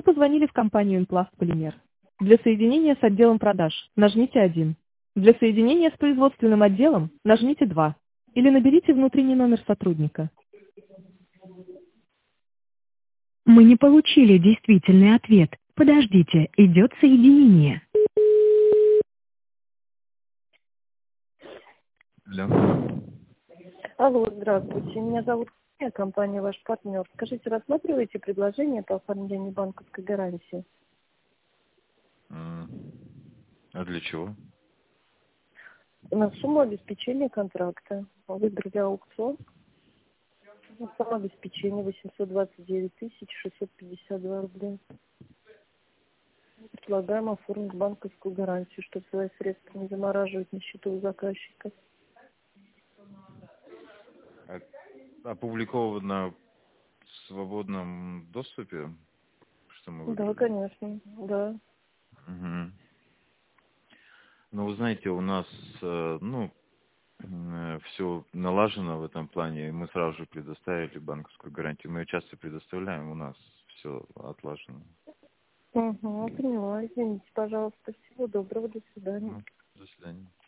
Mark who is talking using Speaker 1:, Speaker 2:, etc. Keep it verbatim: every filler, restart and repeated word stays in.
Speaker 1: Позвонили в компанию Implast Полимер. Для соединения с отделом продаж нажмите один. Для соединения с производственным отделом нажмите два. Или наберите внутренний номер сотрудника. Мы не получили действительный ответ. Подождите, идет соединение.
Speaker 2: Алло.
Speaker 3: Алло, здравствуйте. Меня зовут Таня, компания «Ваш партнер». Скажите, рассматриваете предложение по оформлению банковской гарантии?
Speaker 2: М, А для чего?
Speaker 3: На сумму обеспечения контракта. Выиграли аукцион. Сумма обеспечения восемьсот двадцать девять тысяч шестьсот пятьдесят два рубля. Предлагаем оформить банковскую гарантию, чтобы свои средства не замораживать на счету у заказчика.
Speaker 2: А- Опубликовано в свободном доступе, что мы
Speaker 3: Да,
Speaker 2: выиграли?
Speaker 3: конечно, да.
Speaker 2: Мгм. Ну, вы знаете, у нас, э, ну, все налажено в этом плане, и мы сразу же предоставили банковскую гарантию. Мы ее часто предоставляем, у нас все отлажено.
Speaker 3: Угу, поняла. Извините, пожалуйста. Всего доброго. До свидания.
Speaker 2: Ну, до свидания.